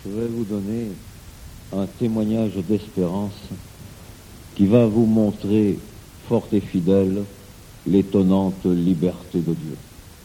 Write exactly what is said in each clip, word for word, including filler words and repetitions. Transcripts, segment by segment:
je vais vous donner un témoignage d'espérance qui va vous montrer, fort et fidèle, l'étonnante liberté de Dieu.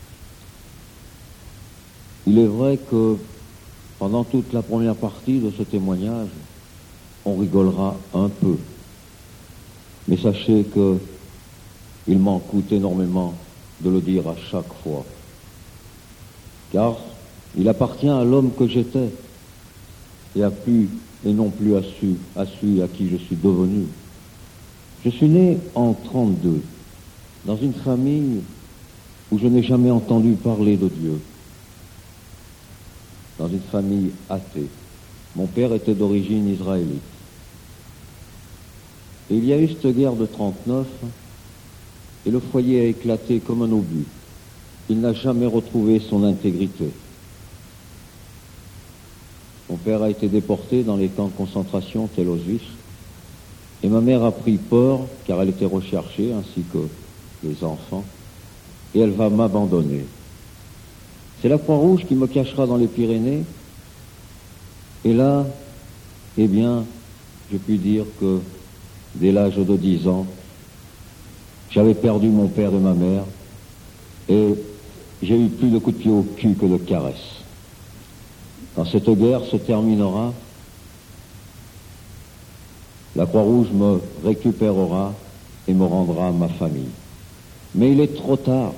Il est vrai que pendant toute la première partie de ce témoignage, on rigolera un peu. Mais sachez que il m'en coûte énormément de le dire à chaque fois. Car il appartient à l'homme que j'étais et à plus et non plus à celui, à celui à qui je suis devenu. Je suis né en trente-deux dans une famille où je n'ai jamais entendu parler de Dieu. Dans une famille athée. Mon père était d'origine israélite. Et il y a eu cette guerre de trente-neuf, et le foyer a éclaté comme un obus. Il n'a jamais retrouvé son intégrité. Mon père a été déporté dans les camps de concentration tel Auschwitz, et ma mère a pris peur, car elle était recherchée, ainsi que les enfants, et elle va m'abandonner. C'est la Croix-Rouge qui me cachera dans les Pyrénées. Et là, eh bien, je puis dire que dès l'âge de dix ans, j'avais perdu mon père et ma mère, et j'ai eu plus de coups de pied au cul que de caresses. Quand cette guerre se terminera, la Croix-Rouge me récupérera et me rendra ma famille. Mais il est trop tard.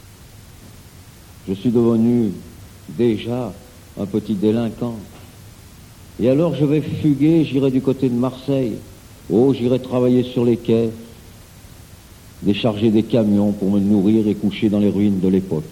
Je suis devenu déjà un petit délinquant. Et alors je vais fuguer, j'irai du côté de Marseille. Oh, j'irai travailler sur les quais, décharger des camions pour me nourrir et coucher dans les ruines de l'époque.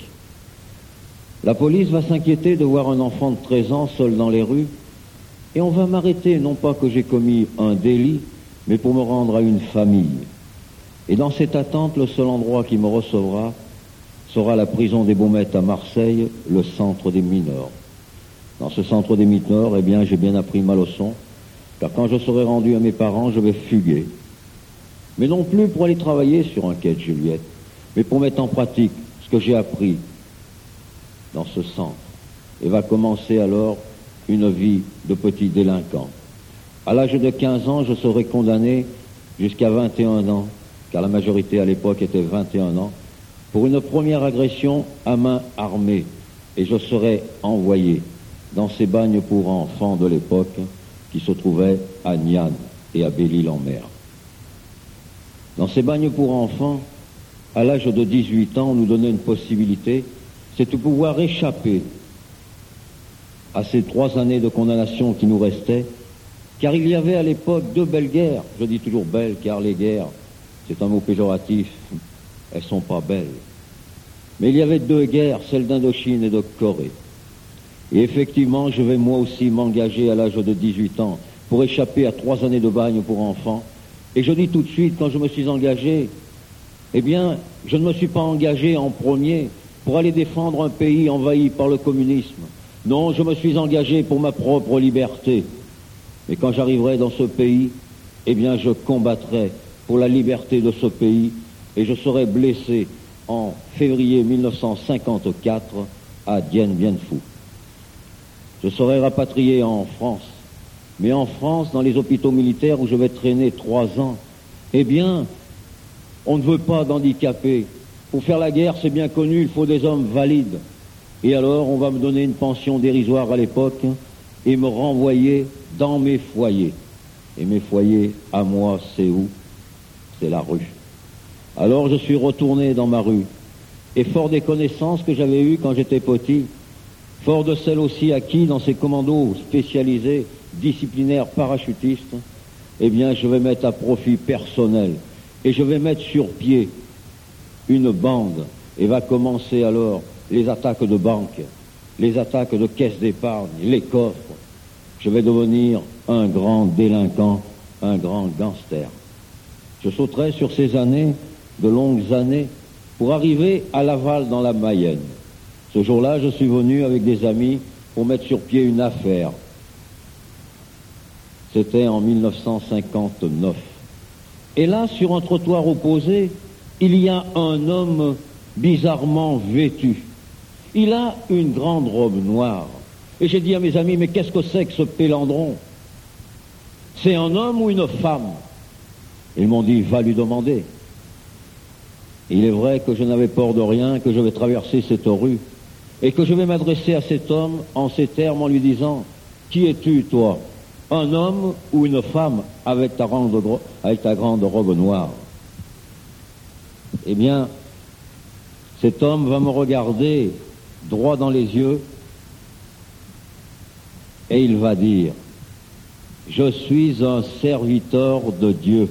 La police va s'inquiéter de voir un enfant de treize ans seul dans les rues, et on va m'arrêter, non pas que j'ai commis un délit, mais pour me rendre à une famille. Et dans cette attente, le seul endroit qui me recevra sera la prison des Baumettes à Marseille, le centre des mineurs. Dans ce centre des mineurs, eh bien, j'ai bien appris ma leçon, car quand je serai rendu à mes parents, je vais fuguer. Mais non plus pour aller travailler sur un quai de Juliette, mais pour mettre en pratique ce que j'ai appris dans ce centre. Et va commencer alors une vie de petit délinquant. À l'âge de quinze ans, je serai condamné jusqu'à vingt et un ans, car la majorité à l'époque était vingt et un ans, pour une première agression à main armée, et je serai envoyé dans ces bagnes pour enfants de l'époque qui se trouvaient à Niane et à Belle-Île-en-Mer. Dans ces bagnes pour enfants, à l'âge de dix-huit ans, on nous donnait une possibilité, c'est de pouvoir échapper à ces trois années de condamnation qui nous restaient, car il y avait à l'époque deux belles guerres. Je dis toujours belles, car les guerres, c'est un mot péjoratif, elles sont pas belles. Mais il y avait deux guerres, celle d'Indochine et de Corée. Et effectivement, je vais moi aussi m'engager à l'âge de dix-huit ans pour échapper à trois années de bagne pour enfants. Et je dis tout de suite, quand je me suis engagé, eh bien, je ne me suis pas engagé en premier pour aller défendre un pays envahi par le communisme. Non, je me suis engagé pour ma propre liberté. Et quand j'arriverai dans ce pays, eh bien, je combattrai pour la liberté de ce pays, et je serai blessé en février mille neuf cent cinquante-quatre à Dien Bien Phu. Je serai rapatrié en France, mais en France, dans les hôpitaux militaires où je vais traîner trois ans, eh bien, on ne veut pas d'handicapés. Pour faire la guerre, c'est bien connu, il faut des hommes valides. Et alors, on va me donner une pension dérisoire à l'époque et me renvoyer dans mes foyers. Et mes foyers, à moi, c'est où? C'est la rue. Alors je suis retourné dans ma rue, et fort des connaissances que j'avais eues quand j'étais petit, fort de celles aussi acquises dans ces commandos spécialisés, disciplinaires, parachutistes, eh bien je vais mettre à profit personnel, et je vais mettre sur pied une bande, et va commencer alors les attaques de banques, les attaques de caisses d'épargne, les coffres. Je vais devenir un grand délinquant, un grand gangster. Je sauterai sur ces années, de longues années, pour arriver à Laval dans la Mayenne. Ce jour-là, je suis venu avec des amis pour mettre sur pied une affaire. C'était en mille neuf cent cinquante-neuf. Et là, sur un trottoir opposé, il y a un homme bizarrement vêtu. Il a une grande robe noire Et j'ai dit à mes amis, mais qu'est-ce que c'est que ce pélandron? C'est un homme ou une femme? Ils m'ont dit, va lui demander. Il est vrai que je n'avais peur de rien, que je vais traverser cette rue, et que je vais m'adresser à cet homme en ces termes en lui disant, qui es-tu, toi? Un homme ou une femme avec ta grande, avec ta grande robe noire? Eh bien, cet homme va me regarder droit dans les yeux et il va dire, je suis un serviteur de Dieu.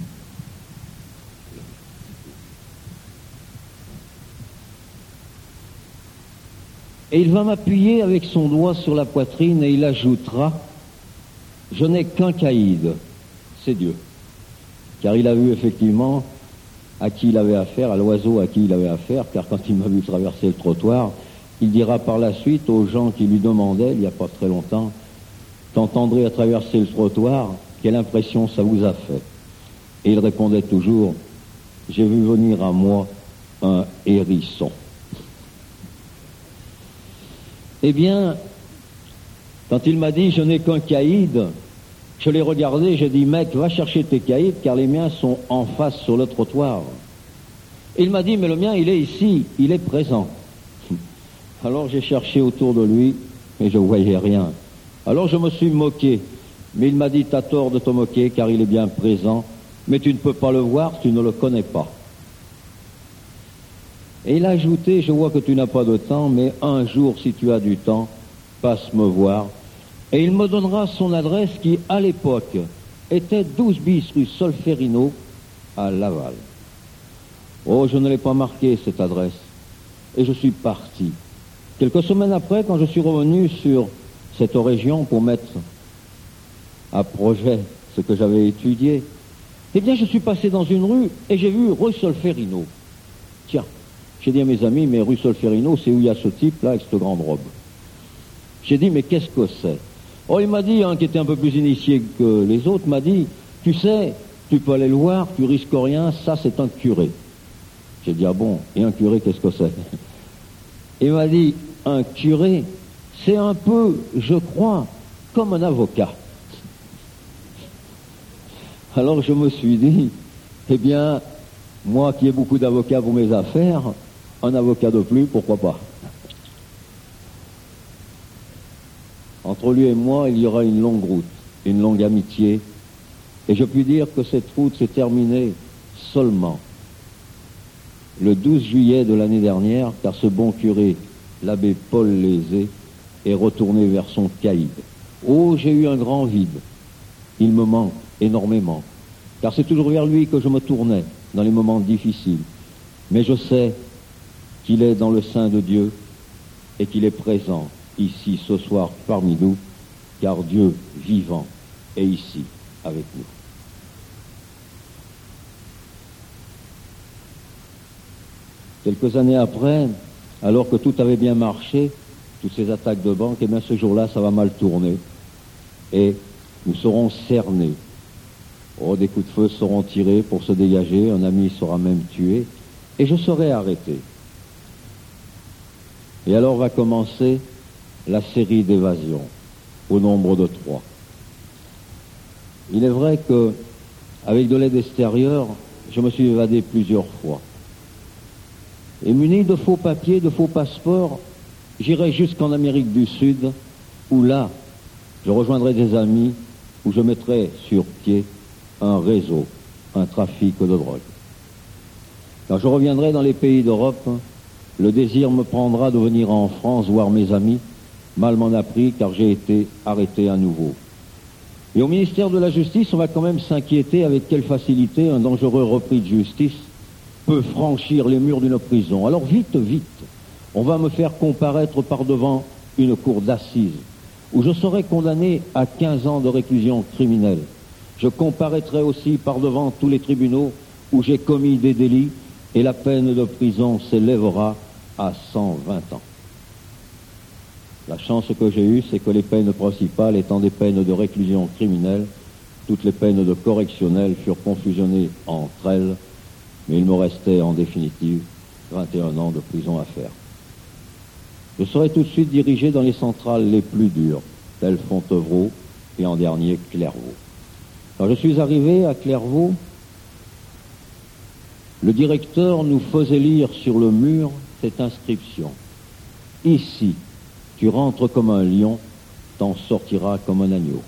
Et il va m'appuyer avec son doigt sur la poitrine et il ajoutera, je n'ai qu'un caïd, c'est Dieu. Car il a vu effectivement à qui il avait affaire, à l'oiseau à qui il avait affaire, car quand il m'a vu traverser le trottoir, il dira par la suite aux gens qui lui demandaient, il n'y a pas très longtemps, t'entendrez à traverser le trottoir, quelle impression ça vous a fait? Et il répondait toujours, j'ai vu venir à moi un hérisson. Eh bien, quand il m'a dit, je n'ai qu'un caïd, je l'ai regardé, j'ai dit, mec, va chercher tes caïds, car les miens sont en face sur le trottoir. Et il m'a dit, mais le mien, il est ici, il est présent. Alors j'ai cherché autour de lui, et je voyais rien. Alors je me suis moqué, mais il m'a dit, t'as tort de te moquer, car il est bien présent, mais tu ne peux pas le voir, tu ne le connais pas. Et il a ajouté, je vois que tu n'as pas de temps, mais un jour, si tu as du temps, passe me voir, et il me donnera son adresse qui, à l'époque, était douze bis rue Solferino, à Laval. Oh, je ne l'ai pas marqué, cette adresse, et je suis parti. Quelques semaines après, quand je suis revenu sur cette région pour mettre à projet ce que j'avais étudié, eh bien, je suis passé dans une rue et j'ai vu rue Solferino. Tiens, j'ai dit à mes amis, mais rue Solferino, c'est où il y a ce type-là avec cette grande robe. J'ai dit, mais qu'est-ce que c'est? Oh, il m'a dit, un qui était un peu plus initié que les autres, m'a dit, tu sais, tu peux aller le voir, tu risques rien, ça c'est un curé. J'ai dit, ah bon, et un curé, qu'est-ce que c'est? Il m'a dit, un curé, c'est un peu, je crois, comme un avocat. Alors je me suis dit, eh bien, moi qui ai beaucoup d'avocats pour mes affaires, un avocat de plus, pourquoi pas? Entre lui et moi, il y aura une longue route, une longue amitié, et je puis dire que cette route s'est terminée seulement le douze juillet de l'année dernière, car ce bon curé, l'abbé Paul Lézé, est retourné vers son caïd. Oh, j'ai eu un grand vide. Il me manque énormément, car c'est toujours vers lui que je me tournais dans les moments difficiles. Mais je sais qu'il est dans le sein de Dieu et qu'il est présent ici ce soir parmi nous, car Dieu vivant est ici avec nous. Quelques années après, alors que tout avait bien marché, toutes ces attaques de banque, eh bien ce jour-là, ça va mal tourner. Et nous serons cernés. Oh, des coups de feu seront tirés pour se dégager, un ami sera même tué, et je serai arrêté. Et alors va commencer la série d'évasions, au nombre de trois. Il est vrai que, avec de l'aide extérieure, je me suis évadé plusieurs fois. Et muni de faux papiers, de faux passeports, j'irai jusqu'en Amérique du Sud, où là, je rejoindrai des amis, où je mettrai sur pied un réseau, un trafic de drogue. Quand je reviendrai dans les pays d'Europe, le désir me prendra de venir en France voir mes amis. Mal m'en a pris, car j'ai été arrêté à nouveau. Et au ministère de la Justice, on va quand même s'inquiéter avec quelle facilité un dangereux repris de justice peut franchir les murs d'une prison. Alors vite, vite, on va me faire comparaître par devant une cour d'assises, où je serai condamné à quinze ans de réclusion criminelle. Je comparaîtrai aussi par devant tous les tribunaux où j'ai commis des délits, et la peine de prison s'élèvera à cent vingt ans. La chance que j'ai eue, c'est que les peines principales étant des peines de réclusion criminelle, toutes les peines de correctionnel furent confusionnées entre elles, mais il me restait en définitive vingt et un ans de prison à faire. je serai tout de suite dirigé dans les centrales les plus dures, telles Fontevraud et en dernier Clairvaux. Quand je suis arrivé à Clairvaux, le directeur nous faisait lire sur le mur cette inscription. Ici, tu rentres comme un lion, t'en sortiras comme un agneau.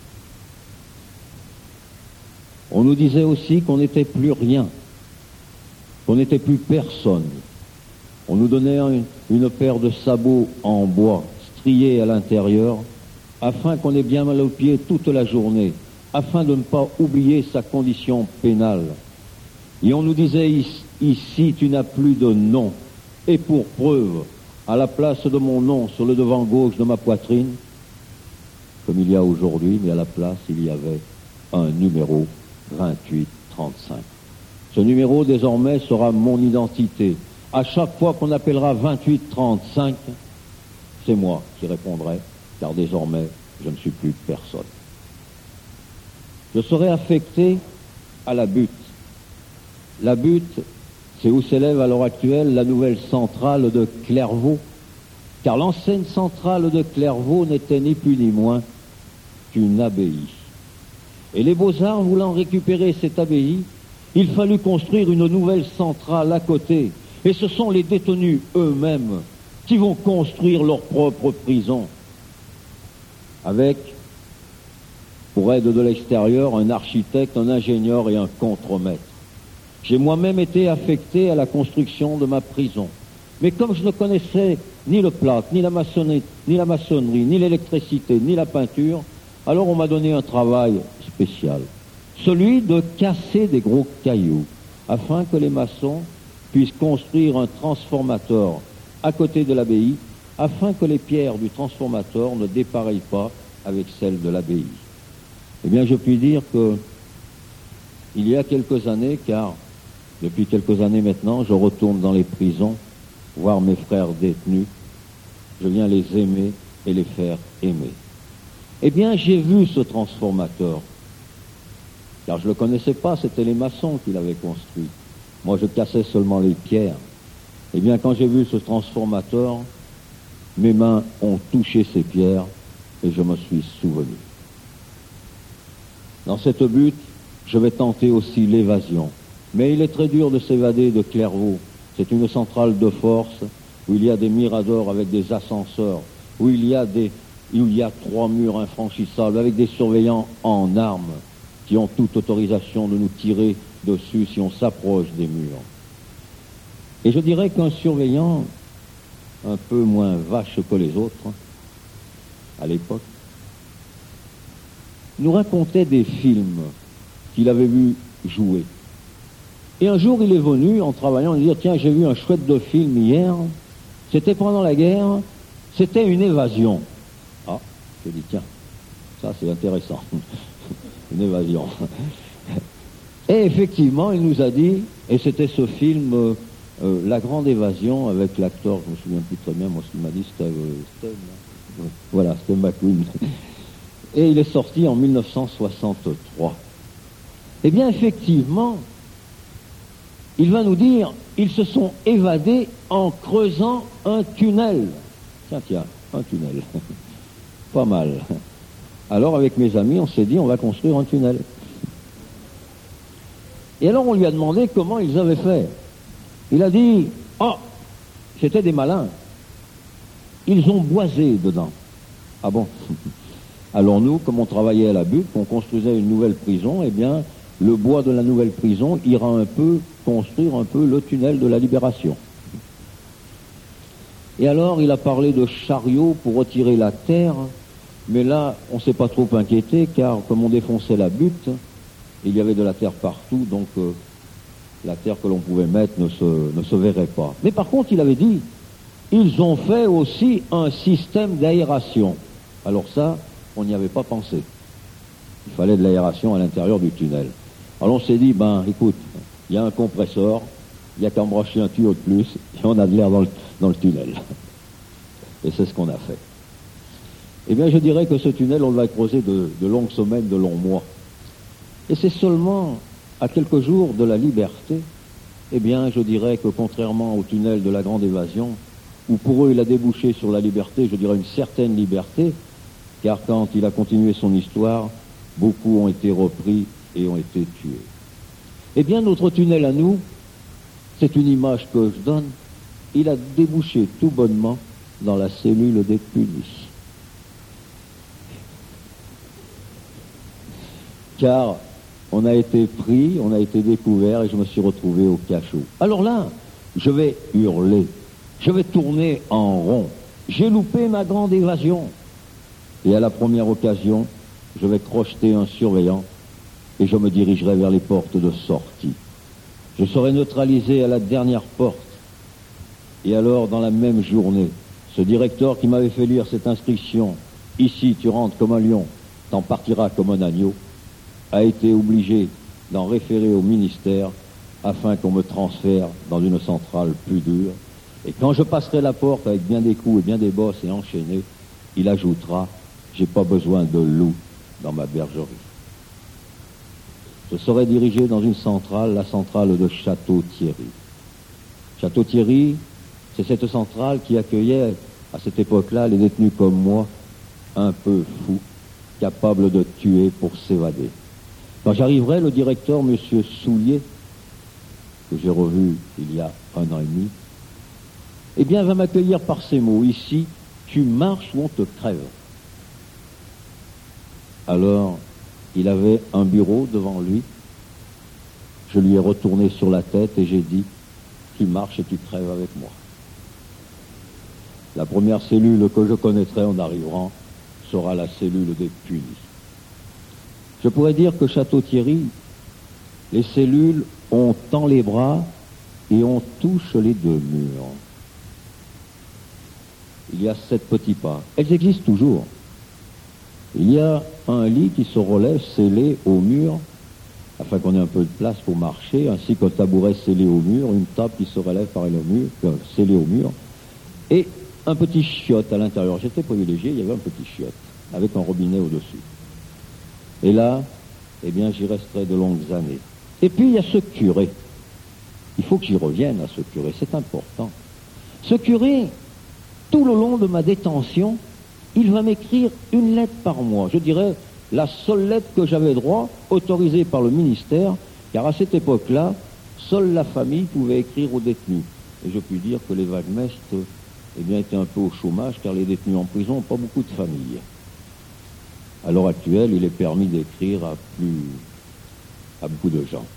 On nous disait aussi qu'on n'était plus rien, qu'on n'était plus personne. On nous donnait une, une paire de sabots en bois, striés à l'intérieur, afin qu'on ait bien mal aux pieds toute la journée, afin de ne pas oublier sa condition pénale. Et on nous disait, ici, tu n'as plus de nom. Et pour preuve, à la place de mon nom sur le devant gauche de ma poitrine, comme il y a aujourd'hui, mais à la place, il y avait un numéro vingt-huit trente-cinq. Ce numéro, désormais, sera mon identité. À chaque fois qu'on appellera vingt-huit trente-cinq, c'est moi qui répondrai, car désormais, je ne suis plus personne. Je serai affecté à la butte. La butte, c'est où s'élève à l'heure actuelle la nouvelle centrale de Clairvaux, car l'ancienne centrale de Clairvaux n'était ni plus ni moins qu'une abbaye. Et les Beaux-Arts voulant récupérer cette abbaye, il fallut construire une nouvelle centrale à côté. Et ce sont les détenus eux-mêmes qui vont construire leur propre prison, avec, pour aide de l'extérieur, un architecte, un ingénieur et un contremaître. J'ai moi-même été affecté à la construction de ma prison. Mais comme je ne connaissais ni le plâtre, ni la maçonnerie, ni la maçonnerie, ni l'électricité, ni la peinture, alors on m'a donné un travail spécial, celui de casser des gros cailloux, afin que les maçons puissent construire un transformateur à côté de l'abbaye, afin que les pierres du transformateur ne dépareillent pas avec celles de l'abbaye. Eh bien, je puis dire que il y a quelques années, car depuis quelques années maintenant, je retourne dans les prisons, voir mes frères détenus, je viens les aimer et les faire aimer. Eh bien, j'ai vu ce transformateur, car je ne le connaissais pas, c'était les maçons qui l'avaient construit. Moi, je cassais seulement les pierres. Eh bien, quand j'ai vu ce transformateur, mes mains ont touché ces pierres et je me suis souvenu. Dans cette butte, je vais tenter aussi l'évasion. Mais il est très dur de s'évader de Clairvaux. C'est une centrale de force où il y a des miradors avec des ascenseurs, où il y a des, où il y a trois murs infranchissables avec des surveillants en armes qui ont toute autorisation de nous tirer dessus si on s'approche des murs. Et je dirais qu'un surveillant un peu moins vache que les autres, à l'époque, nous racontait des films qu'il avait vu jouer. Et un jour, il est venu, en travaillant, il dit, tiens, j'ai vu un chouette de film hier, c'était pendant la guerre, c'était une évasion. Ah, j'ai dit, tiens, ça c'est intéressant, une évasion. Et effectivement, il nous a dit, et c'était ce film, euh, euh, La Grande Évasion, avec l'acteur, je me souviens plus très bien, moi ce qu'il m'a dit, c'était euh, Steve, hein. Voilà, Steve McQueen. Et il est sorti en mille neuf cent soixante-trois. Eh bien, effectivement, il va nous dire, ils se sont évadés en creusant un tunnel. Tiens, tiens, un tunnel. Pas mal. Alors, avec mes amis, on s'est dit, on va construire un tunnel. Et alors, on lui a demandé comment ils avaient fait. Il a dit, oh, c'était des malins. Ils ont boisé dedans. Ah bon? Alors nous, comme on travaillait à la butte, qu'on construisait une nouvelle prison, eh bien, le bois de la nouvelle prison ira un peu construire un peu le tunnel de la Libération. Et alors, il a parlé de chariots pour retirer la terre, mais là, on ne s'est pas trop inquiété, car comme on défonçait la butte, il y avait de la terre partout, donc euh, la terre que l'on pouvait mettre ne se, ne se verrait pas. Mais par contre, il avait dit, ils ont fait aussi un système d'aération. Alors ça, on n'y avait pas pensé. Il fallait de l'aération à l'intérieur du tunnel. Alors on s'est dit, ben écoute, il y a un compresseur, il y a qu'à embrancher un tuyau de plus, et on a de l'air dans le, dans le tunnel. Et c'est ce qu'on a fait. Eh bien, je dirais que ce tunnel, on l'a creusé de, de longues semaines, de longs mois. Et c'est seulement à quelques jours de la liberté, eh bien, je dirais que contrairement au tunnel de la Grande Évasion, où pour eux il a débouché sur la liberté, je dirais une certaine liberté, car quand il a continué son histoire, beaucoup ont été repris et ont été tués. Eh bien, notre tunnel à nous, c'est une image que je donne, il a débouché tout bonnement dans la cellule des punis. Car on a été pris, on a été découvert et je me suis retrouvé au cachot. Alors là, je vais hurler, je vais tourner en rond. J'ai loupé ma grande évasion. Et à la première occasion, je vais crocheter un surveillant et je me dirigerai vers les portes de sortie. Je serai neutralisé à la dernière porte. Et alors, dans la même journée, ce directeur qui m'avait fait lire cette inscription, « Ici, tu rentres comme un lion, t'en partiras comme un agneau », a été obligé d'en référer au ministère afin qu'on me transfère dans une centrale plus dure. Et quand je passerai la porte avec bien des coups et bien des bosses et enchaîné, il ajoutera « J'ai pas besoin de loup dans ma bergerie ». Je serai dirigé dans une centrale, la centrale de Château-Thierry. Château-Thierry, c'est cette centrale qui accueillait à cette époque-là les détenus comme moi, un peu fous, capables de tuer pour s'évader. Quand j'arriverai, le directeur, M. Soulier, que j'ai revu il y a un an et demi, eh bien, va m'accueillir par ces mots. Ici, tu marches ou on te crève. Alors, il avait un bureau devant lui. Je lui ai retourné sur la tête et j'ai dit, tu marches et tu crèves avec moi. La première cellule que je connaîtrai en arrivant sera la cellule des punis. Je pourrais dire que Château-Thierry, les cellules, on tend les bras et on touche les deux murs. Il y a sept petits pas. Elles existent toujours. Il y a un lit qui se relève scellé au mur, afin qu'on ait un peu de place pour marcher, ainsi qu'un tabouret scellé au mur, une table qui se relève par le mur, euh, scellée au mur, et un petit chiotte à l'intérieur. J'étais privilégié, il y avait un petit chiotte, avec un robinet au-dessus. Et là, eh bien, j'y resterai de longues années. Et puis, il y a ce curé. Il faut que j'y revienne à ce curé, c'est important. Ce curé, tout le long de ma détention, il va m'écrire une lettre par mois. Je dirais la seule lettre que j'avais droit, autorisée par le ministère, car à cette époque-là, seule la famille pouvait écrire aux détenus. Et je puis dire que les vaguemestes, eh bien, étaient un peu au chômage, car les détenus en prison n'ont pas beaucoup de familles. À l'heure actuelle, il est permis d'écrire à plus, à beaucoup de gens.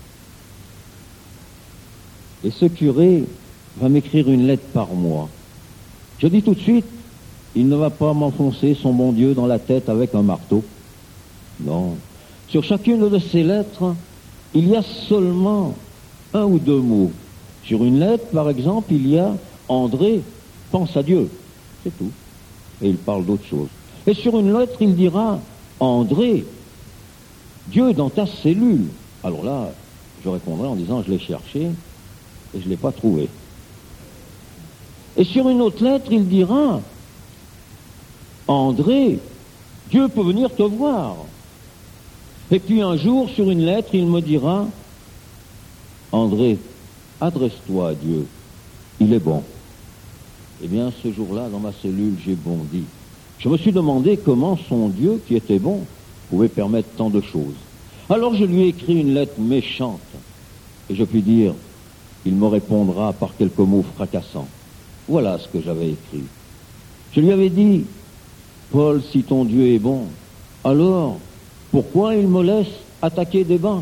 Et ce curé va m'écrire une lettre par mois. Je dis tout de suite, il ne va pas m'enfoncer son bon Dieu dans la tête avec un marteau. Non. Sur chacune de ces lettres, il y a seulement un ou deux mots. Sur une lettre, par exemple, il y a « André, pense à Dieu ». C'est tout. Et il parle d'autre chose. Et sur une lettre, il dira « André, Dieu dans ta cellule ». Alors là, je répondrai en disant « Je l'ai cherché et je ne l'ai pas trouvé ». Et sur une autre lettre, il dira « André, Dieu peut venir te voir ». Et puis un jour, sur une lettre, il me dira « André, adresse-toi à Dieu, il est bon ». Eh bien, ce jour-là, dans ma cellule, j'ai bondi. Je me suis demandé comment son Dieu, qui était bon, pouvait permettre tant de choses. Alors je lui ai écrit une lettre méchante, et je puis dire, il me répondra par quelques mots fracassants. Voilà ce que j'avais écrit. Je lui avais dit, Paul, si ton Dieu est bon, alors pourquoi il me laisse attaquer des banques?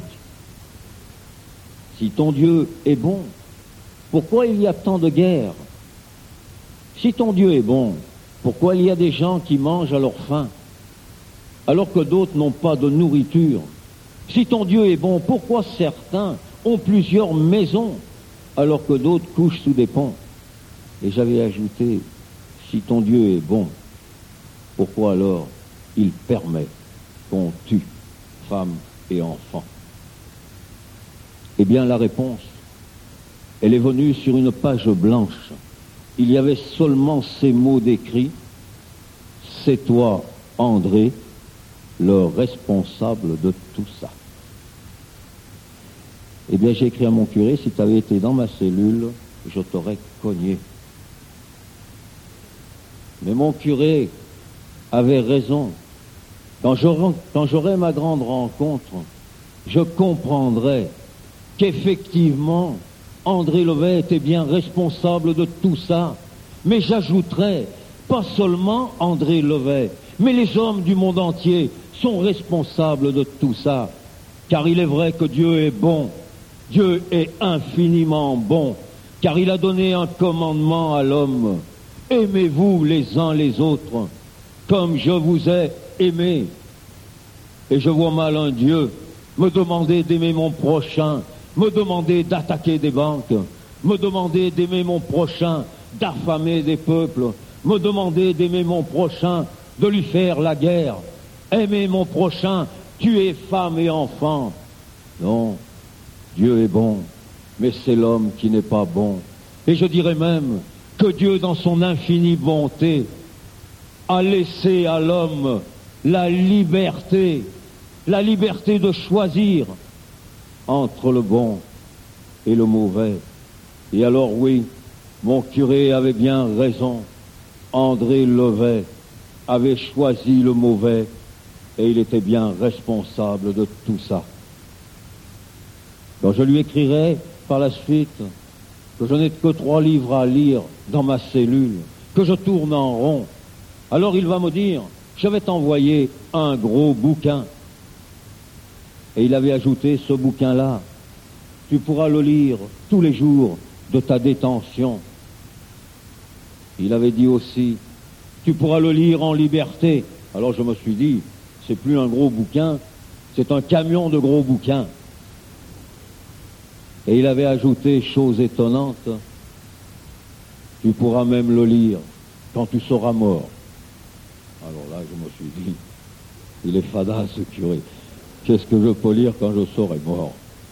Si ton Dieu est bon, pourquoi il y a tant de guerres? Si ton Dieu est bon, pourquoi il y a des gens qui mangent à leur faim, alors que d'autres n'ont pas de nourriture? Si ton Dieu est bon, pourquoi certains ont plusieurs maisons, alors que d'autres couchent sous des ponts? Et j'avais ajouté, si ton Dieu est bon, pourquoi alors il permet qu'on tue femmes et enfants? Eh bien, la réponse, elle est venue sur une page blanche. Il y avait seulement ces mots décrits. C'est toi, André, le responsable de tout ça. Eh bien, j'ai écrit à mon curé, si tu avais été dans ma cellule, je t'aurais cogné. Mais mon curé avait raison. Quand j'aurai, quand j'aurai ma grande rencontre, je comprendrai qu'effectivement, André Levet était bien responsable de tout ça. Mais j'ajouterai, pas seulement André Levet, mais les hommes du monde entier sont responsables de tout ça. Car il est vrai que Dieu est bon. Dieu est infiniment bon. Car il a donné un commandement à l'homme. Aimez-vous les uns les autres, comme je vous ai aimé. Et je vois mal un Dieu me demander d'aimer mon prochain, me demander d'attaquer des banques, me demander d'aimer mon prochain, d'affamer des peuples, me demander d'aimer mon prochain, de lui faire la guerre, aimer mon prochain, tuer femmes et enfants. Non, Dieu est bon, mais c'est l'homme qui n'est pas bon. Et je dirais même que Dieu, dans son infinie bonté, a laissé à l'homme la liberté, la liberté de choisir entre le bon et le mauvais. Et alors oui, mon curé avait bien raison. André Levet avait choisi le mauvais et il était bien responsable de tout ça. Quand je lui écrirai par la suite que je n'ai que trois livres à lire dans ma cellule, que je tourne en rond, alors il va me dire, je vais t'envoyer un gros bouquin. Et il avait ajouté, ce bouquin-là, tu pourras le lire tous les jours de ta détention. Il avait dit aussi, tu pourras le lire en liberté. Alors je me suis dit, c'est plus un gros bouquin, c'est un camion de gros bouquins. Et il avait ajouté, chose étonnante, tu pourras même le lire quand tu seras mort. Alors là, je me suis dit, il est fada ce curé. Qu'est-ce que je peux lire quand je serai mort?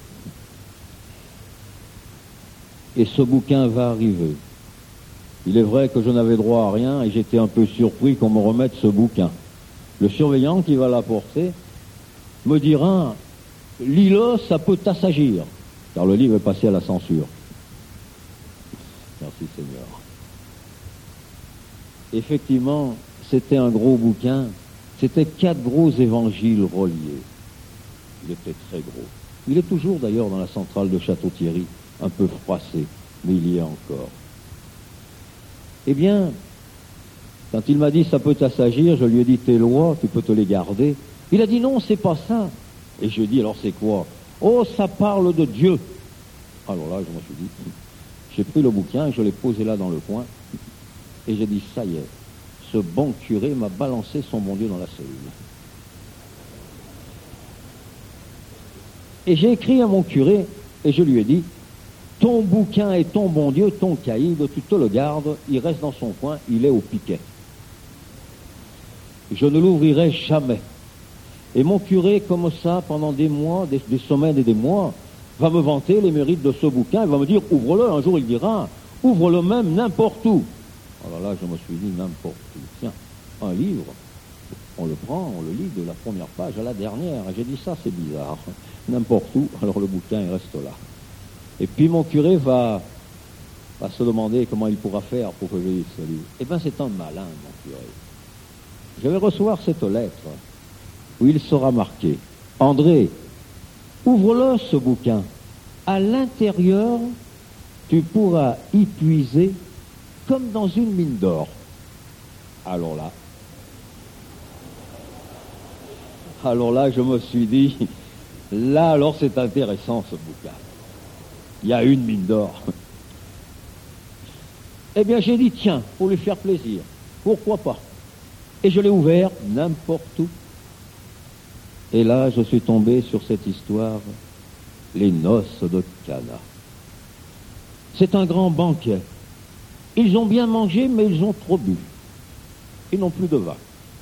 Et ce bouquin va arriver. Il est vrai que je n'avais droit à rien et j'étais un peu surpris qu'on me remette ce bouquin. Le surveillant qui va l'apporter me dira, lis-le, ça peut t'assagir. Car le livre est passé à la censure. Merci Seigneur. Effectivement, c'était un gros bouquin. C'était quatre gros évangiles reliés. Il était très gros. Il est toujours d'ailleurs dans la centrale de Château-Thierry, un peu froissé, mais il y est encore. Eh bien, quand il m'a dit ça peut t'assagir, je lui ai dit tes lois, tu peux te les garder. Il a dit non, c'est pas ça. Et je lui ai dit alors c'est quoi? Oh, ça parle de Dieu. Alors là, je me suis dit, j'ai pris le bouquin et je l'ai posé là dans le coin. Et j'ai dit, ça y est, ce bon curé m'a balancé son bon Dieu dans la cellule. Et j'ai écrit à mon curé et je lui ai dit, ton bouquin et ton bon Dieu, ton caïd, tu te le gardes, il reste dans son coin, il est au piquet. Je ne l'ouvrirai jamais. Et mon curé, comme ça, pendant des mois, des, des semaines et des mois, va me vanter les mérites de ce bouquin. Il va me dire, ouvre-le. Un jour, il dira, ouvre-le même n'importe où. Alors là, je me suis dit, n'importe où. Tiens, un livre, on le prend, on le lit de la première page à la dernière. Et j'ai dit, ça, c'est bizarre. N'importe où. Alors le bouquin, il reste là. Et puis mon curé va, va se demander comment il pourra faire pour que je lise ce livre. Eh bien, c'est un malin, mon curé. Je vais recevoir cette lettre où il sera marqué, André, ouvre-le ce bouquin. À l'intérieur, tu pourras y puiser comme dans une mine d'or. Alors là, alors là, je me suis dit, là, alors c'est intéressant ce bouquin. Il y a une mine d'or. Eh bien, j'ai dit, tiens, pour lui faire plaisir, pourquoi pas? Et je l'ai ouvert n'importe où. Et là, je suis tombé sur cette histoire, les noces de Cana. C'est un grand banquet. Ils ont bien mangé, mais ils ont trop bu. Ils n'ont plus de vin.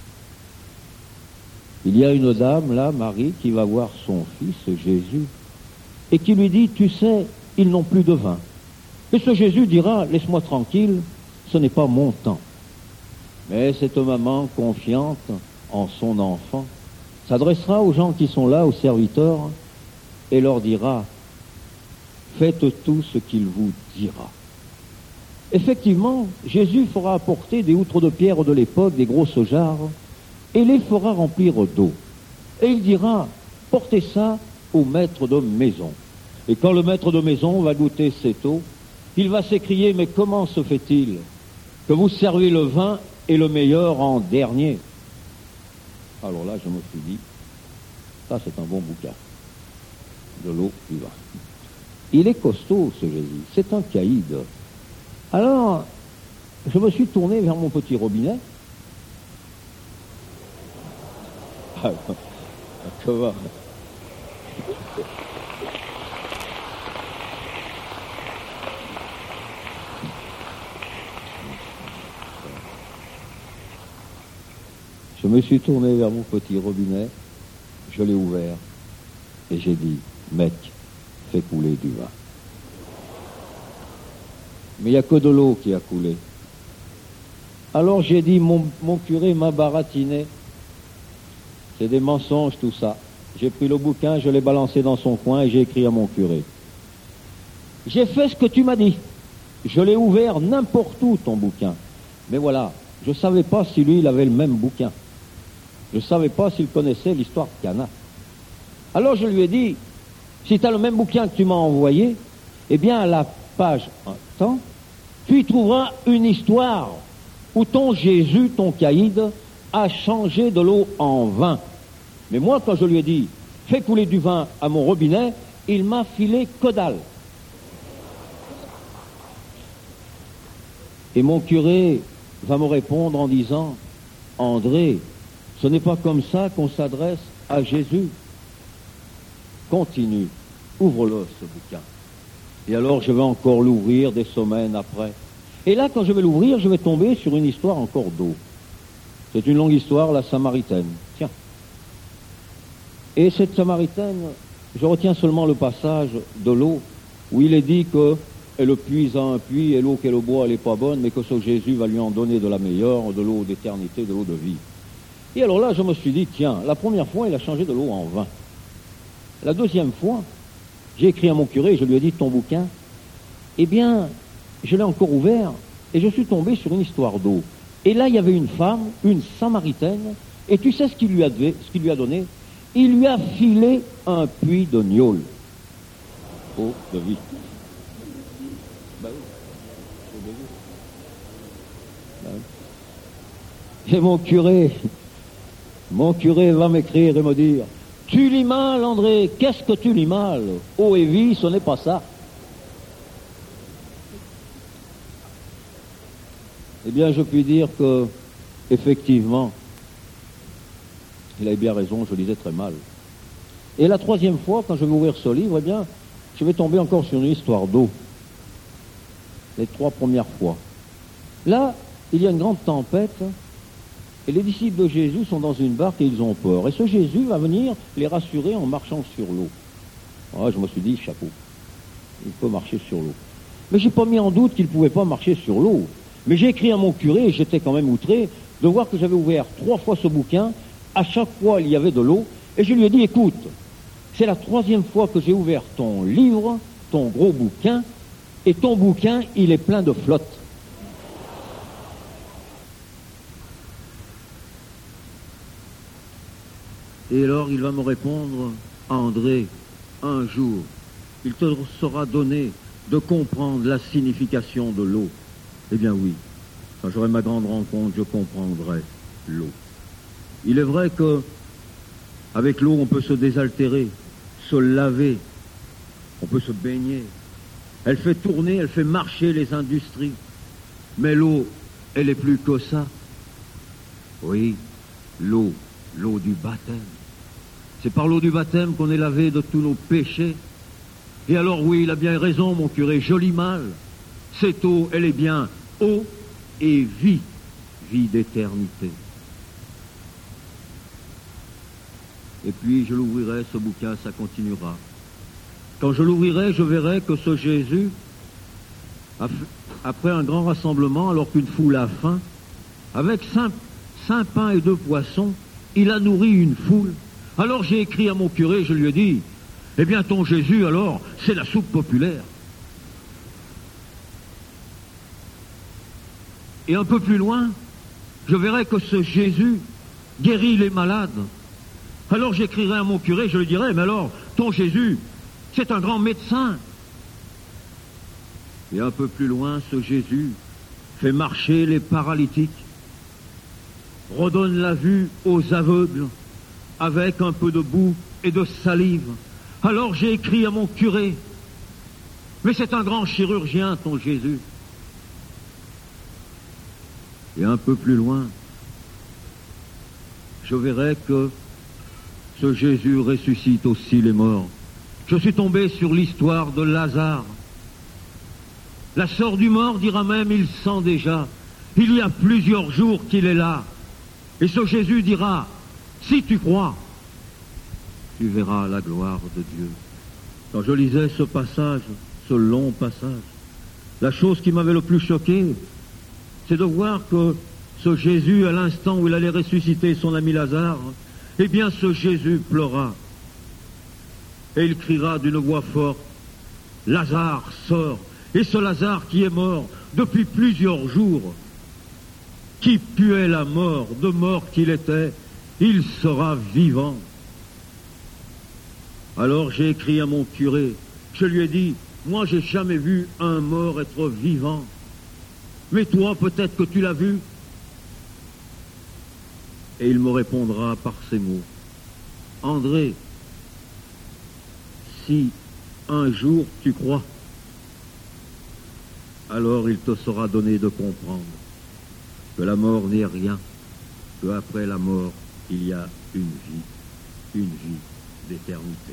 Il y a une dame, là, Marie, qui va voir son fils, Jésus, et qui lui dit, tu sais, ils n'ont plus de vin. Et ce Jésus dira, laisse-moi tranquille, ce n'est pas mon temps. Mais cette maman confiante en son enfant s'adressera aux gens qui sont là, aux serviteurs, et leur dira, faites tout ce qu'il vous dira. Effectivement, Jésus fera apporter des outres de pierre de l'époque, des grosses jarres, et les fera remplir d'eau. Et il dira, portez ça au maître de maison. Et quand le maître de maison va goûter cette eau, il va s'écrier, mais comment se fait-il que vous servez le vin et le meilleur en dernier? Alors là, je me suis dit, ça c'est un bon bouquin. De l'eau, du vin. Il est costaud, ce Jésus. C'est un caïd. Alors, je me suis tourné vers mon petit robinet. Ah, comment? Je me suis tourné vers mon petit robinet, je l'ai ouvert et j'ai dit, mec, fais couler du vin. Mais il n'y a que de l'eau qui a coulé. Alors j'ai dit, mon, mon curé m'a baratiné. C'est des mensonges tout ça. J'ai pris le bouquin, je l'ai balancé dans son coin et j'ai écrit à mon curé. J'ai fait ce que tu m'as dit. Je l'ai ouvert n'importe où, ton bouquin. Mais voilà, je ne savais pas si lui, il avait le même bouquin. Je ne savais pas s'il connaissait l'histoire de Cana. Alors je lui ai dit, si tu as le même bouquin que tu m'as envoyé, eh bien à la page un temps, tu y trouveras une histoire où ton Jésus, ton caïd, a changé de l'eau en vin. Mais moi, quand je lui ai dit, fais couler du vin à mon robinet, il m'a filé que dalle. Et mon curé va me répondre en disant, André, ce n'est pas comme ça qu'on s'adresse à Jésus. Continue, ouvre-le ce bouquin. Et alors je vais encore l'ouvrir des semaines après. Et là, quand je vais l'ouvrir, je vais tomber sur une histoire encore d'eau. C'est une longue histoire, la Samaritaine. Tiens. Et cette Samaritaine, je retiens seulement le passage de l'eau, où il est dit qu'elle puise à un puits, et l'eau qu'elle boit, elle n'est pas bonne, mais que ce Jésus va lui en donner de la meilleure, de l'eau d'éternité, de l'eau de vie. Et alors là, je me suis dit, tiens, la première fois, il a changé de l'eau en vin. La deuxième fois, j'ai écrit à mon curé, je lui ai dit, ton bouquin, eh bien, je l'ai encore ouvert, et je suis tombé sur une histoire d'eau. Et là, il y avait une femme, une Samaritaine, et tu sais ce qu'il lui a, ce qu'il lui a donné? Il lui a filé un puits de gnôle. Eau de vie. Ben oui, eau de vie. Ben oui. Et mon curé, mon curé va m'écrire et me dire, tu lis mal, André, qu'est-ce que tu lis mal? Eau et vie, ce n'est pas ça. Eh bien, je puis dire que, effectivement, il avait bien raison, je lisais très mal. Et la troisième fois, quand je vais ouvrir ce livre, eh bien, je vais tomber encore sur une histoire d'eau. Les trois premières fois. Là, il y a une grande tempête, et les disciples de Jésus sont dans une barque et ils ont peur. Et ce Jésus va venir les rassurer en marchant sur l'eau. Ah, je me suis dit, chapeau, il peut marcher sur l'eau. Mais j'ai pas mis en doute qu'il ne pouvait pas marcher sur l'eau. Mais j'ai écrit à mon curé, et j'étais quand même outré, de voir que j'avais ouvert trois fois ce bouquin, à chaque fois il y avait de l'eau, et je lui ai dit, écoute, c'est la troisième fois que j'ai ouvert ton livre, ton gros bouquin, et ton bouquin, il est plein de flotte. Et alors il va me répondre, André, un jour, il te sera donné de comprendre la signification de l'eau. Eh bien oui, quand j'aurai ma grande rencontre, je comprendrai l'eau. Il est vrai que avec l'eau, on peut se désaltérer, se laver, on peut se baigner. Elle fait tourner, elle fait marcher les industries. Mais l'eau, elle est plus que ça. Oui, l'eau, l'eau du baptême. C'est par l'eau du baptême qu'on est lavé de tous nos péchés. Et alors oui, il a bien raison, mon curé, joli mal. Cette eau, elle est bien eau et vie, vie d'éternité. Et puis je l'ouvrirai, ce bouquin, ça continuera. Quand je l'ouvrirai, je verrai que ce Jésus, après un grand rassemblement, alors qu'une foule a faim, avec cinq, cinq pains et deux poissons, il a nourri une foule. Alors j'ai écrit à mon curé, je lui ai dit, eh bien ton Jésus, alors, c'est la soupe populaire. Et un peu plus loin, je verrai que ce Jésus guérit les malades. Alors j'écrirai à mon curé, je lui dirai, mais alors, ton Jésus, c'est un grand médecin. Et un peu plus loin, ce Jésus fait marcher les paralytiques, redonne la vue aux aveugles avec un peu de boue et de salive. Alors j'ai écrit à mon curé, mais c'est un grand chirurgien, ton Jésus. Et un peu plus loin, je verrai que ce Jésus ressuscite aussi les morts. Je suis tombé sur l'histoire de Lazare. La sœur du mort dira même, il sent déjà, il y a plusieurs jours qu'il est là. Et ce Jésus dira, si tu crois, tu verras la gloire de Dieu. Quand je lisais ce passage, ce long passage, la chose qui m'avait le plus choqué, c'est de voir que ce Jésus, à l'instant où il allait ressusciter son ami Lazare, eh bien ce Jésus pleura. Et il criera d'une voix forte, Lazare, sors. Et ce Lazare qui est mort depuis plusieurs jours, qui puait la mort, de mort qu'il était, il sera vivant. Alors j'ai écrit à mon curé, je lui ai dit, moi j'ai jamais vu un mort être vivant, mais toi peut-être que tu l'as vu. Et il me répondra par ces mots, André, si un jour tu crois, alors il te sera donné de comprendre que la mort n'est rien, qu'après la mort, il y a une vie, une vie d'éternité.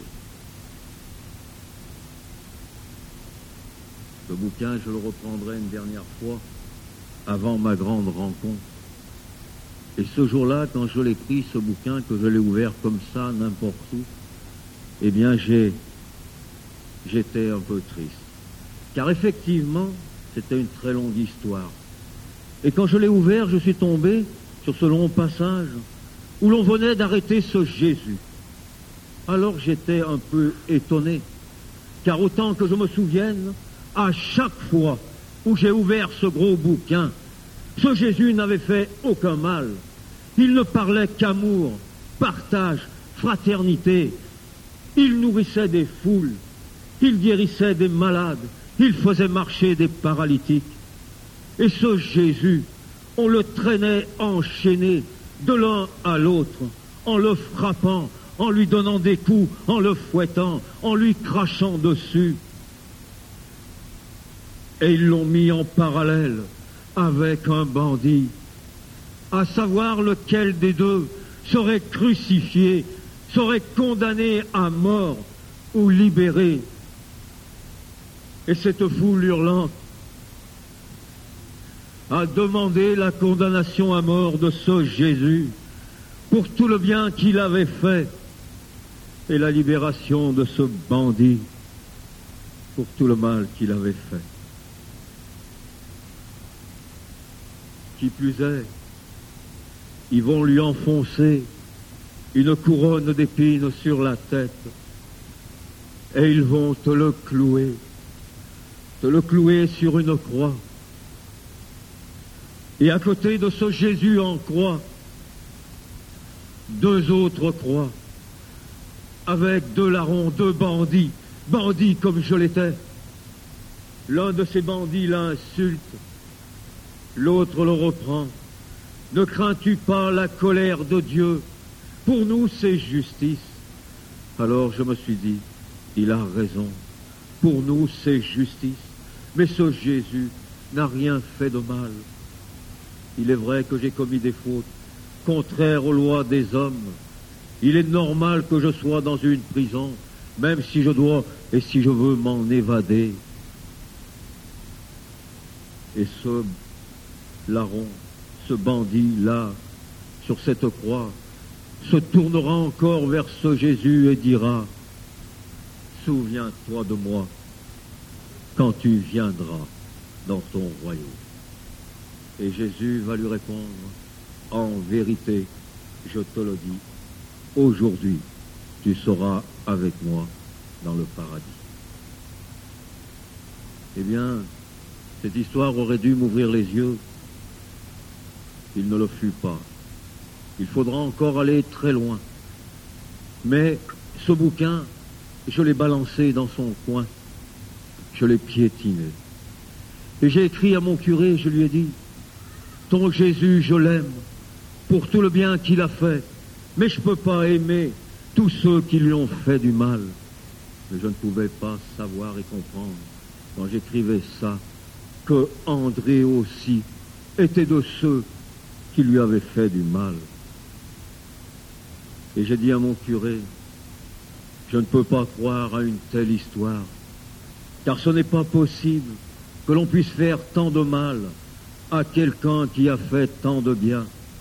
Ce bouquin, je le reprendrai une dernière fois avant ma grande rencontre. Et ce jour-là, quand je l'ai pris, ce bouquin, que je l'ai ouvert comme ça, n'importe où, eh bien, j'ai, j'étais un peu triste. Car effectivement, c'était une très longue histoire. Et quand je l'ai ouvert, je suis tombé sur ce long passage où l'on venait d'arrêter ce Jésus. Alors j'étais un peu étonné, car autant que je me souvienne, à chaque fois où j'ai ouvert ce gros bouquin, ce Jésus n'avait fait aucun mal. Il ne parlait qu'amour, partage, fraternité. Il nourrissait des foules, il guérissait des malades, il faisait marcher des paralytiques. Et ce Jésus, on le traînait enchaîné de l'un à l'autre, en le frappant, en lui donnant des coups, en le fouettant, en lui crachant dessus. Et ils l'ont mis en parallèle avec un bandit, à savoir lequel des deux serait crucifié, serait condamné à mort ou libéré. Et cette foule hurlante a demandé la condamnation à mort de ce Jésus pour tout le bien qu'il avait fait et la libération de ce bandit pour tout le mal qu'il avait fait. Qui plus est, ils vont lui enfoncer une couronne d'épines sur la tête et ils vont te le clouer, te le clouer sur une croix. Et à côté de ce Jésus en croix, deux autres croix, avec deux larrons, deux bandits, bandits comme je l'étais. L'un de ces bandits l'insulte, l'autre le reprend. Ne crains-tu pas la colère de Dieu? Pour nous, c'est justice. Alors je me suis dit, il a raison. Pour nous, c'est justice. Mais ce Jésus n'a rien fait de mal. Il est vrai que j'ai commis des fautes contraires aux lois des hommes. Il est normal que je sois dans une prison, même si je dois et si je veux m'en évader. Et ce larron, ce bandit-là, sur cette croix, se tournera encore vers ce Jésus et dira, « Souviens-toi de moi quand tu viendras dans ton royaume. » Et Jésus va lui répondre, « En vérité, je te le dis, aujourd'hui, tu seras avec moi dans le paradis. » Eh bien, cette histoire aurait dû m'ouvrir les yeux il ne le fut pas. Il faudra encore aller très loin. Mais ce bouquin, je l'ai balancé dans son coin, je l'ai piétiné. Et j'ai écrit à mon curé, je lui ai dit, « Ton Jésus, je l'aime, pour tout le bien qu'il a fait, mais je ne peux pas aimer tous ceux qui lui ont fait du mal. » Mais je ne pouvais pas savoir et comprendre, quand j'écrivais ça, que André aussi était de ceux qui lui avaient fait du mal. Et j'ai dit à mon curé, je ne peux pas croire à une telle histoire, car ce n'est pas possible que l'on puisse faire tant de mal à quelqu'un qui a fait tant de bien.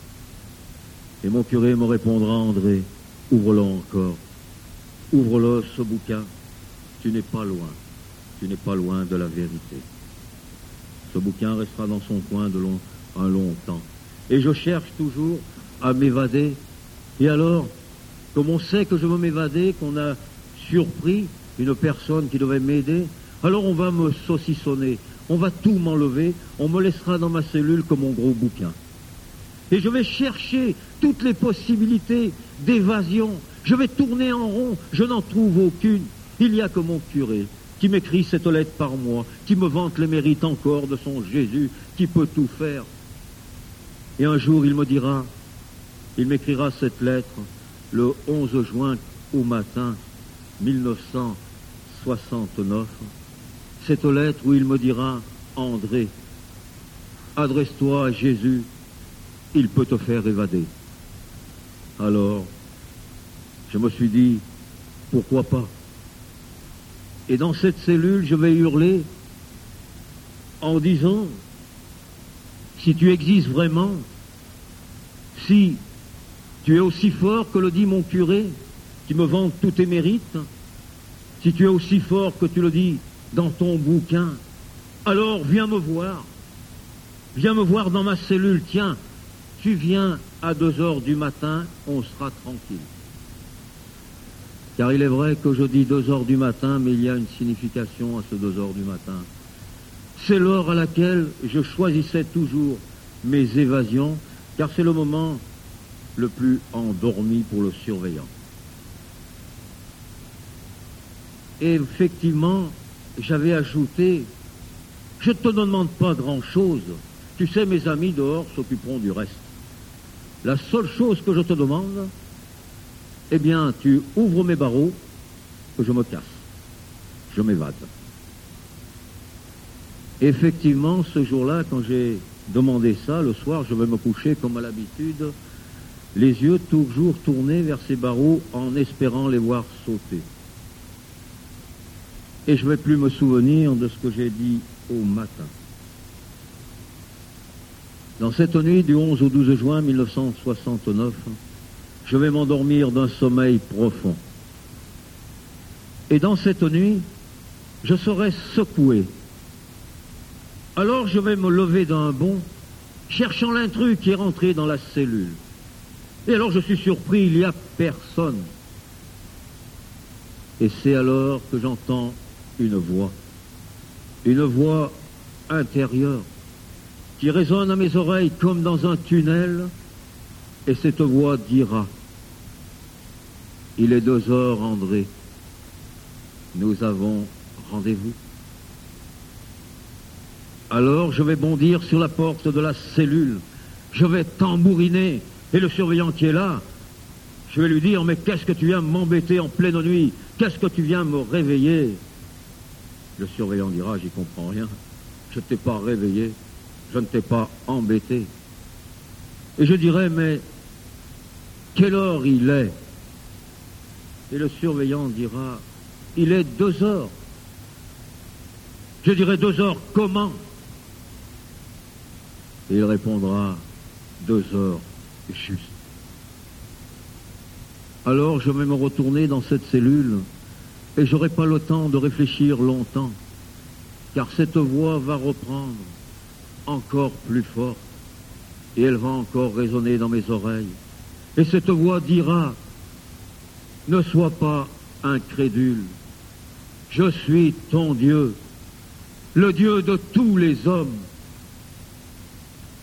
Et mon curé me répondra, André, ouvre-le encore, ouvre-le ce bouquin, tu n'es pas loin, tu n'es pas loin de la vérité. Ce bouquin restera dans son coin de long, un long temps. Et je cherche toujours à m'évader. Et alors, comme on sait que je veux m'évader, qu'on a surpris une personne qui devait m'aider, alors on va me saucissonner, on va tout m'enlever, on me laissera dans ma cellule comme mon gros bouquin. Et je vais chercher toutes les possibilités d'évasion. Je vais tourner en rond, je n'en trouve aucune. Il n'y a que mon curé qui m'écrit cette lettre par mois, qui me vante les mérites encore de son Jésus, qui peut tout faire. Et un jour, il me dira, il m'écrira cette lettre le onze juin au matin mille neuf cent soixante-neuf, cette lettre où il me dira, André, adresse-toi à Jésus, il peut te faire évader. Alors, je me suis dit, pourquoi pas? Et dans cette cellule, je vais hurler en disant, si tu existes vraiment, si tu es aussi fort que le dit mon curé, qui me vante tous tes mérites, si tu es aussi fort que tu le dis dans ton bouquin, alors viens me voir, viens me voir dans ma cellule, tiens, tu viens à deux heures du matin, on sera tranquille. Car il est vrai que je dis deux heures du matin, mais il y a une signification à ce deux heures du matin. C'est l'heure à laquelle je choisissais toujours mes évasions, car c'est le moment le plus endormi pour le surveillant. Et effectivement, j'avais ajouté, je ne te demande pas grand-chose, tu sais, mes amis dehors s'occuperont du reste. La seule chose que je te demande, eh bien, tu ouvres mes barreaux, que je me casse, je m'évade. Effectivement, ce jour-là, quand j'ai demandé ça, le soir, je vais me coucher comme à l'habitude, les yeux toujours tournés vers ces barreaux en espérant les voir sauter. Et je ne vais plus me souvenir de ce que j'ai dit au matin. Dans cette nuit du onze au douze juin mille neuf cent soixante-neuf, je vais m'endormir d'un sommeil profond. Et dans cette nuit, je serai secoué. Alors je vais me lever d'un bond, cherchant l'intrus qui est rentré dans la cellule. Et alors je suis surpris, il n'y a personne. Et c'est alors que j'entends une voix, une voix intérieure, qui résonne à mes oreilles comme dans un tunnel, et cette voix dira, « Il est deux heures, André, nous avons rendez-vous. » Alors je vais bondir sur la porte de la cellule, je vais tambouriner, et le surveillant qui est là, je vais lui dire, « Mais qu'est-ce que tu viens m'embêter en pleine nuit? Qu'est-ce que tu viens me réveiller ?» Le surveillant dira, « J'y comprends rien, je ne t'ai pas réveillé, je ne t'ai pas embêté. » Et je dirai, « Mais quelle heure il est ?» Et le surveillant dira, « Il est deux heures. » Je dirai, « Deux heures comment ?» Et il répondra, « Deux heures juste. » Alors je vais me retourner dans cette cellule et j'aurai pas le temps de réfléchir longtemps, car cette voix va reprendre encore plus fort et elle va encore résonner dans mes oreilles. Et cette voix dira, « Ne sois pas incrédule, je suis ton Dieu, le Dieu de tous les hommes. »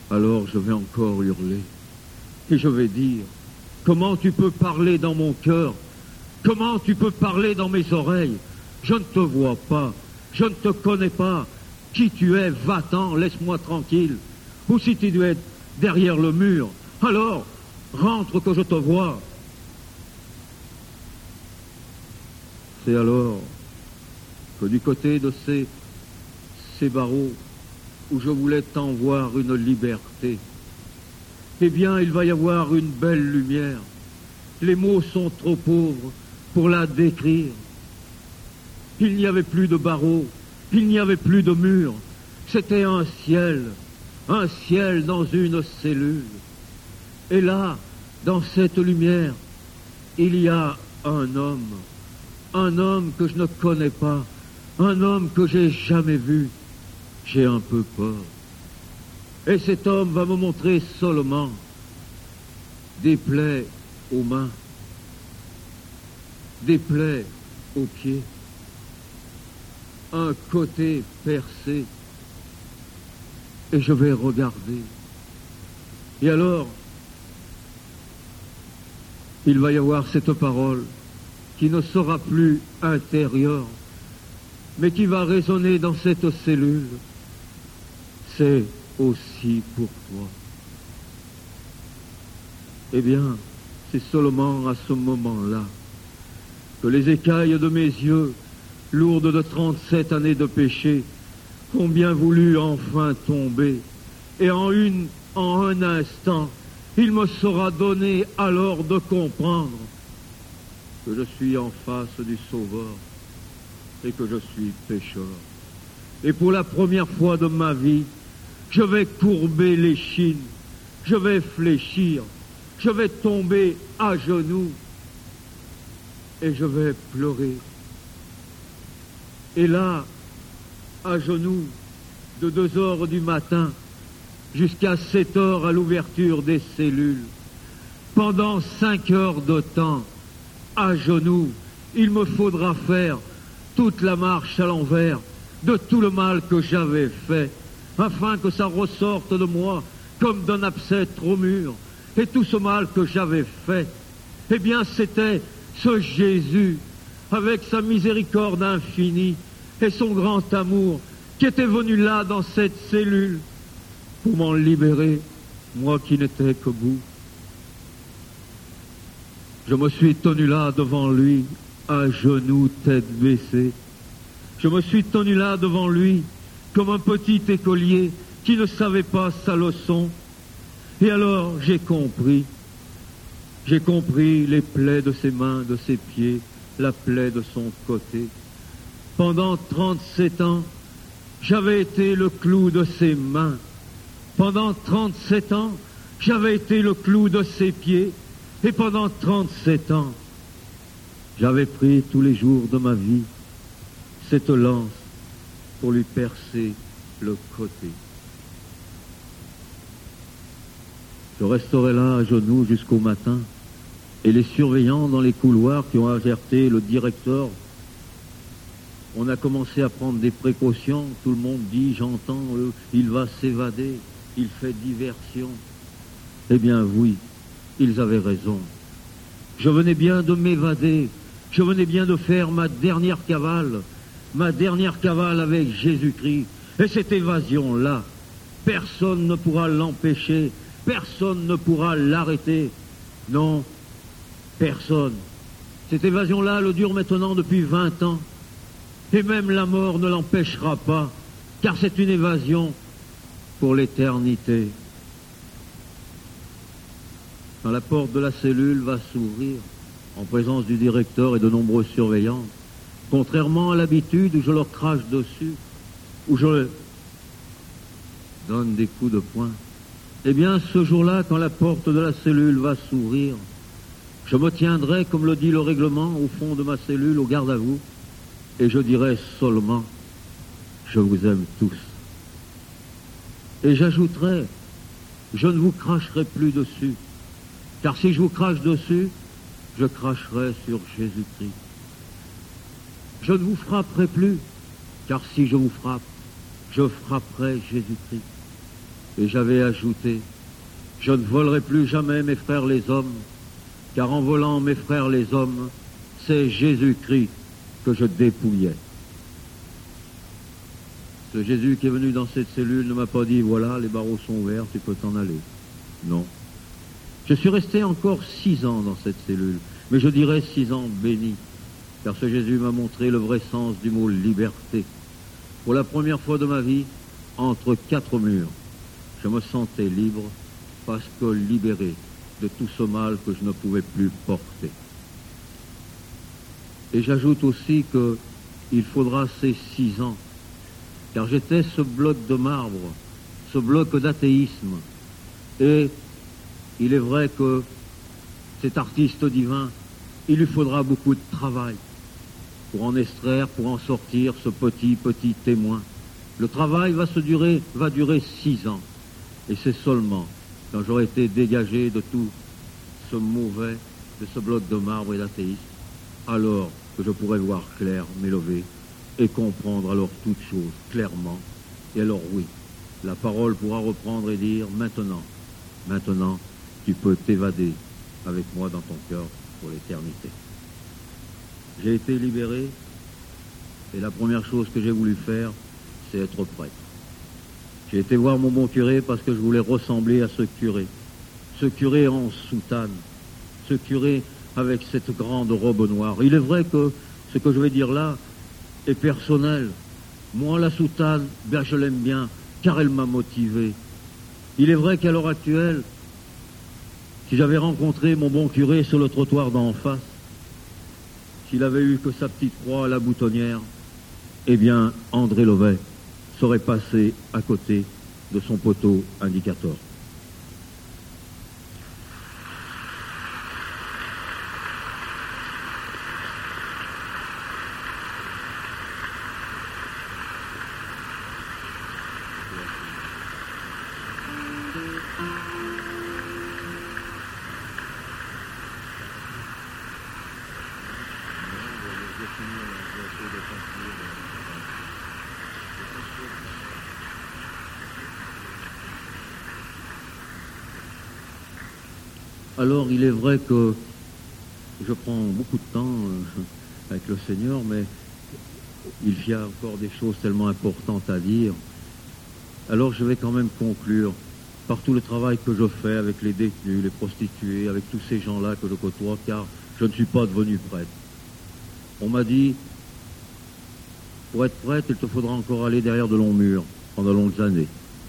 Alors je vais encore hurler. Et je vais dire, comment tu peux parler dans mon cœur? Comment tu peux parler dans mes oreilles? Je ne te vois pas, je ne te connais pas. Qui tu es? Va-t'en, laisse-moi tranquille. Ou si tu dois être derrière le mur, alors rentre que je te vois. C'est alors que du côté de ces, ces barreaux où je voulais t'en voir une liberté, eh bien il va y avoir une belle lumière. Les mots sont trop pauvres pour la décrire. Il n'y avait plus de barreaux, il n'y avait plus de murs, c'était un ciel, un ciel dans une cellule. Et là, dans cette lumière, il y a un homme, un homme que je ne connais pas, un homme que j'ai jamais vu. J'ai un peu peur. Et cet homme va me montrer seulement des plaies aux mains, des plaies aux pieds, un côté percé, et je vais regarder. Et alors, il va y avoir cette parole qui ne sera plus intérieure, mais qui va résonner dans cette cellule. C'est aussi pour toi. Eh bien, c'est seulement à ce moment-là que les écailles de mes yeux, lourdes de trente-sept années de péché, ont bien voulu enfin tomber. Et en, une, en un instant, il me sera donné alors de comprendre que je suis en face du Sauveur et que je suis pécheur. Et pour la première fois de ma vie, je vais courber l'échine, je vais fléchir, je vais tomber à genoux et je vais pleurer. Et là, à genoux, de deux heures du matin jusqu'à sept heures à l'ouverture des cellules, pendant cinq heures de temps, à genoux, il me faudra faire toute la marche à l'envers de tout le mal que j'avais fait, afin que ça ressorte de moi comme d'un abcès trop mûr. Et tout ce mal que j'avais fait, eh bien c'était ce Jésus, avec sa miséricorde infinie et son grand amour, qui était venu là dans cette cellule pour m'en libérer, moi qui n'étais que bout. Je me suis tenu là devant lui, à genoux, tête baissée. Je me suis tenu là devant lui, comme un petit écolier qui ne savait pas sa leçon. Et alors j'ai compris, j'ai compris les plaies de ses mains, de ses pieds, la plaie de son côté. Pendant trente-sept ans, j'avais été le clou de ses mains. Pendant trente-sept ans, j'avais été le clou de ses pieds. Et pendant trente-sept ans, j'avais pris tous les jours de ma vie cette lance pour lui percer le côté. Je resterai là à genoux jusqu'au matin, et les surveillants dans les couloirs qui ont alerté le directeur, on a commencé à prendre des précautions. Tout le monde dit, j'entends, euh, il va s'évader, il fait diversion. Eh bien oui, ils avaient raison. Je venais bien de m'évader, je venais bien de faire ma dernière cavale, ma dernière cavale avec Jésus-Christ. Et cette évasion-là, personne ne pourra l'empêcher, personne ne pourra l'arrêter. Non, personne. Cette évasion-là le dure maintenant depuis vingt ans. Et même la mort ne l'empêchera pas, car c'est une évasion pour l'éternité. Quand la porte de la cellule va s'ouvrir, en présence du directeur et de nombreux surveillants, contrairement à l'habitude où je leur crache dessus, où je donne des coups de poing, eh bien ce jour-là, quand la porte de la cellule va s'ouvrir, je me tiendrai, comme le dit le règlement, au fond de ma cellule, au garde à vous, et je dirai seulement, je vous aime tous. Et j'ajouterai, je ne vous cracherai plus dessus, car si je vous crache dessus, je cracherai sur Jésus-Christ. Je ne vous frapperai plus, car si je vous frappe, je frapperai Jésus-Christ. Et j'avais ajouté, je ne volerai plus jamais mes frères les hommes, car en volant mes frères les hommes, c'est Jésus-Christ que je dépouillais. Ce Jésus qui est venu dans cette cellule ne m'a pas dit, voilà, les barreaux sont ouverts, tu peux t'en aller. Non. Je suis resté encore six ans dans cette cellule, mais je dirais six ans bénis, car ce Jésus m'a montré le vrai sens du mot liberté. Pour la première fois de ma vie, entre quatre murs, je me sentais libre, parce que libéré de tout ce mal que je ne pouvais plus porter. Et j'ajoute aussi qu'il faudra ces six ans, car j'étais ce bloc de marbre, ce bloc d'athéisme. Et il est vrai que cet artiste divin, il lui faudra beaucoup de travail pour en extraire, pour en sortir ce petit, petit témoin. Le travail va se durer, va durer six ans. Et c'est seulement quand j'aurai été dégagé de tout ce mauvais, de ce bloc de marbre et d'athéisme, alors que je pourrai voir clair, m'élever, et comprendre alors toutes choses clairement. Et alors oui, la parole pourra reprendre et dire, maintenant, maintenant, tu peux t'évader avec moi dans ton cœur pour l'éternité. J'ai été libéré, et la première chose que j'ai voulu faire, c'est être prêtre. J'ai été voir mon bon curé parce que je voulais ressembler à ce curé. Ce curé en soutane, ce curé avec cette grande robe noire. Il est vrai que ce que je vais dire là est personnel. Moi, la soutane, bien, je l'aime bien, car elle m'a motivé. Il est vrai qu'à l'heure actuelle, si j'avais rencontré mon bon curé sur le trottoir d'en face, s'il avait eu que sa petite croix à la boutonnière, eh bien, André Lovet serait passé à côté de son poteau indicateur. Alors, il est vrai que je prends beaucoup de temps euh, avec le Seigneur, mais il y a encore des choses tellement importantes à dire. Alors, je vais quand même conclure par tout le travail que je fais avec les détenus, les prostituées, avec tous ces gens-là que je côtoie, car je ne suis pas devenu prêtre. On m'a dit, pour être prêtre, il te faudra encore aller derrière de longs murs pendant longues années.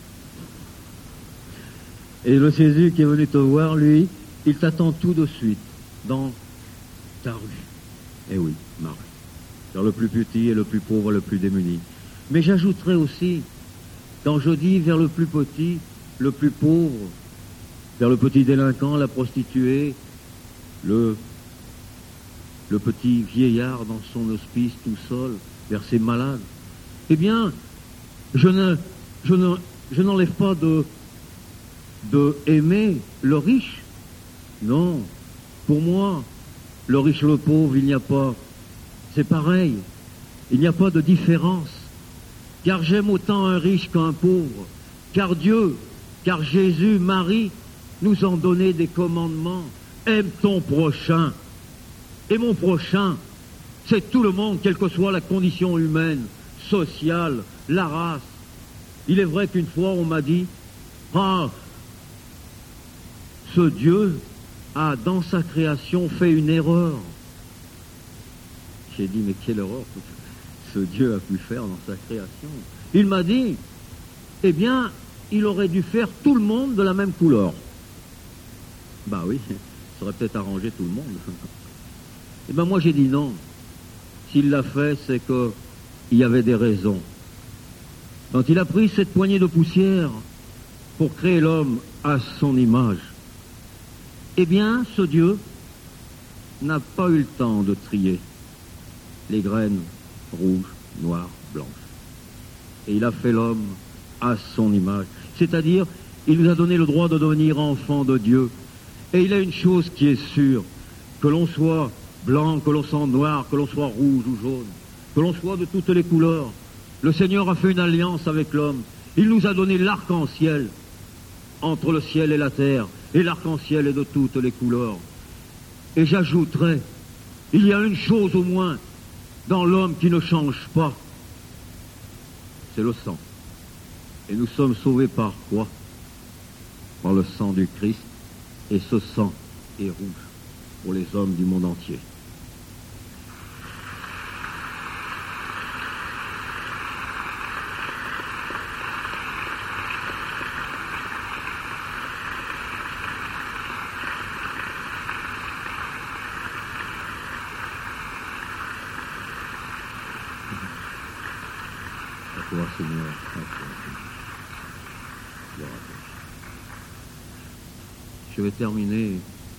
Et le Jésus qui est venu te voir, lui, il t'attend tout de suite dans ta rue. Eh oui, ma rue. Vers le plus petit et le plus pauvre et le plus démuni. Mais j'ajouterai aussi, quand je dis vers le plus petit, le plus pauvre, vers le petit délinquant, la prostituée, le, le petit vieillard dans son hospice tout seul, vers ses malades, eh bien, je ne, je ne, je n'enlève pas de, de aimer le riche. Non, pour moi, le riche, le pauvre, il n'y a pas, c'est pareil, il n'y a pas de différence, car j'aime autant un riche qu'un pauvre, car Dieu, car Jésus, Marie, nous ont donné des commandements, aime ton prochain, et mon prochain, c'est tout le monde, quelle que soit la condition humaine, sociale, la race. Il est vrai qu'une fois on m'a dit, ah, ce Dieu a, dans sa création, fait une erreur. J'ai dit, mais quelle erreur ce Dieu a pu faire dans sa création? Il m'a dit, eh bien, il aurait dû faire tout le monde de la même couleur. Bah oui, ça aurait peut-être arrangé tout le monde. Eh bien, moi, j'ai dit non. S'il l'a fait, c'est qu'il y avait des raisons. Quand il a pris cette poignée de poussière pour créer l'homme à son image, eh bien, ce Dieu n'a pas eu le temps de trier les graines rouges, noires, blanches. Et il a fait l'homme à son image. C'est-à-dire, il nous a donné le droit de devenir enfant de Dieu. Et il a une chose qui est sûre, que l'on soit blanc, que l'on soit noir, que l'on soit rouge ou jaune, que l'on soit de toutes les couleurs. Le Seigneur a fait une alliance avec l'homme. Il nous a donné l'arc-en-ciel. entre le ciel et la terre, et l'arc-en-ciel est de toutes les couleurs. Et j'ajouterai, il y a une chose au moins dans l'homme qui ne change pas, c'est le sang. Et nous sommes sauvés par quoi? Par le sang du Christ, et ce sang est rouge pour les hommes du monde entier. À toi, Seigneur, à toi, Seigneur. Gloire à toi. Je vais terminer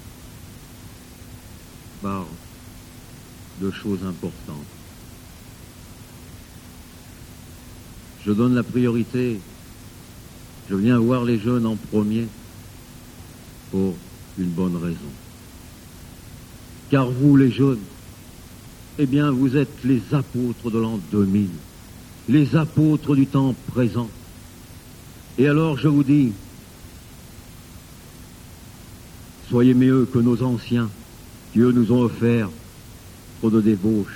par deux choses importantes. Je donne la priorité, je viens voir les jeunes en premier pour une bonne raison. Car vous, les jeunes, eh bien, vous êtes les apôtres de l'an deux mille, les apôtres du temps présent. Et alors, je vous dis, soyez mieux que nos anciens, qui eux nous ont offert trop de débauche.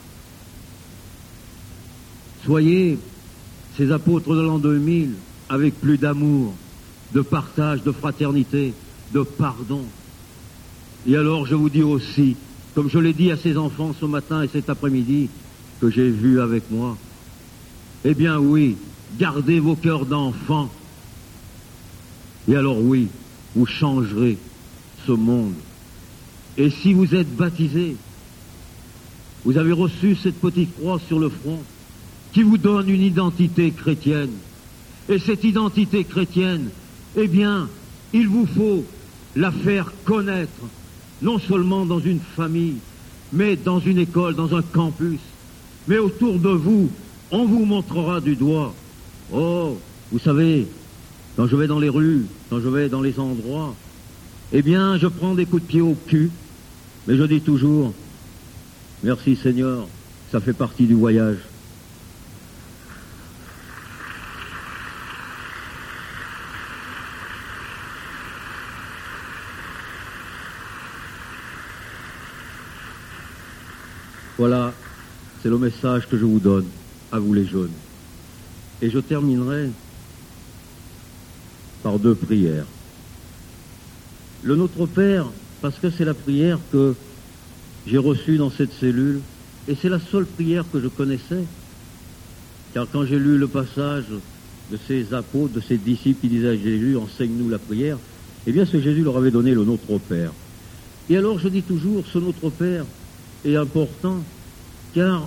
Soyez ces apôtres de l'an deux mille avec plus d'amour, de partage, de fraternité, de pardon. Et alors je vous dis aussi, comme je l'ai dit à ces enfants ce matin et cet après-midi, que j'ai vu avec moi, eh bien oui, gardez vos cœurs d'enfants. Et alors oui, vous changerez ce monde. Et si vous êtes baptisés, vous avez reçu cette petite croix sur le front qui vous donne une identité chrétienne. Et cette identité chrétienne, eh bien, il vous faut la faire connaître, non seulement dans une famille, mais dans une école, dans un campus. Mais autour de vous, on vous montrera du doigt. Oh, vous savez, quand je vais dans les rues, quand je vais dans les endroits, eh bien, je prends des coups de pied au cul, mais je dis toujours, merci Seigneur, ça fait partie du voyage. Voilà, c'est le message que je vous donne, à vous les jeunes. Et je terminerai par deux prières. Le Notre Père, parce que c'est la prière que j'ai reçue dans cette cellule, et c'est la seule prière que je connaissais, car quand j'ai lu le passage de ces apôtres, de ces disciples qui disaient à Jésus, enseigne-nous la prière, eh bien ce Jésus leur avait donné le Notre Père. Et alors je dis toujours, ce Notre Père est important, car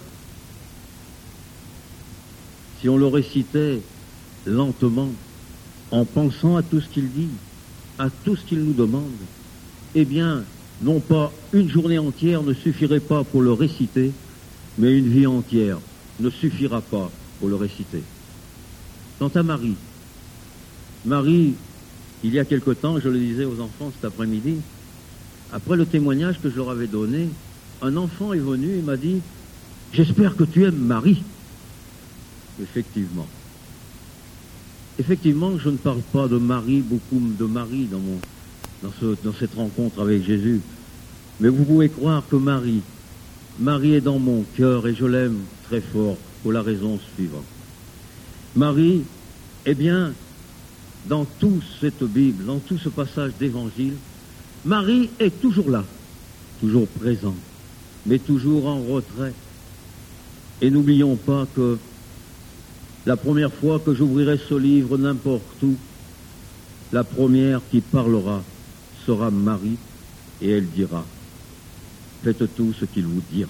si on le récitait lentement, en pensant à tout ce qu'il dit, à tout ce qu'il nous demande, eh bien, non pas une journée entière ne suffirait pas pour le réciter, mais une vie entière ne suffira pas pour le réciter. Quant à Marie, Marie, il y a quelque temps, je le disais aux enfants cet après-midi, après le témoignage que je leur avais donné, un enfant est venu et m'a dit « J'espère que tu aimes Marie ». Effectivement. Effectivement, je ne parle pas de Marie, beaucoup de Marie dans, mon, dans, ce, dans cette rencontre avec Jésus. Mais vous pouvez croire que Marie, Marie est dans mon cœur et je l'aime très fort pour la raison suivante. Marie, eh bien, dans toute cette Bible, dans tout ce passage d'évangile, Marie est toujours là, toujours présente, mais toujours en retrait. Et n'oublions pas que la première fois que j'ouvrirai ce livre n'importe où, la première qui parlera sera Marie, et elle dira, faites tout ce qu'il vous dira.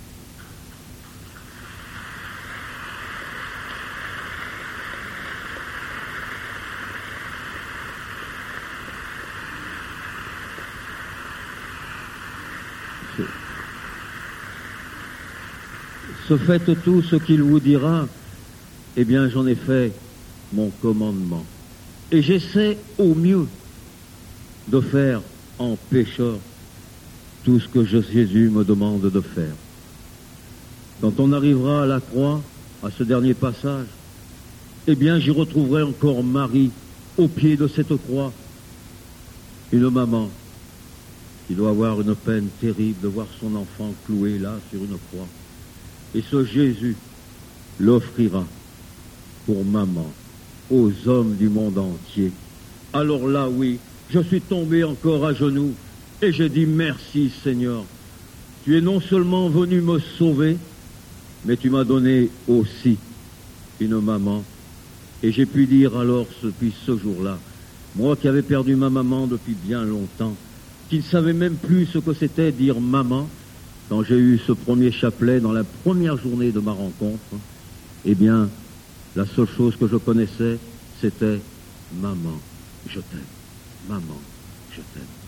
Ce faites tout ce qu'il vous dira, eh bien j'en ai fait mon commandement. Et j'essaie au mieux de faire en pécheur tout ce que Jésus me demande de faire. Quand on arrivera à la croix, à ce dernier passage, eh bien j'y retrouverai encore Marie au pied de cette croix. Une maman qui doit avoir une peine terrible de voir son enfant cloué là sur une croix. Et ce Jésus l'offrira pour maman aux hommes du monde entier. Alors là, oui, je suis tombé encore à genoux et j'ai dit merci Seigneur. Tu es non seulement venu me sauver, mais tu m'as donné aussi une maman. Et j'ai pu dire alors, depuis ce jour-là, moi qui avais perdu ma maman depuis bien longtemps, qui ne savais même plus ce que c'était dire maman, quand j'ai eu ce premier chapelet dans la première journée de ma rencontre, eh bien, la seule chose que je connaissais, c'était maman, je t'aime, maman, je t'aime.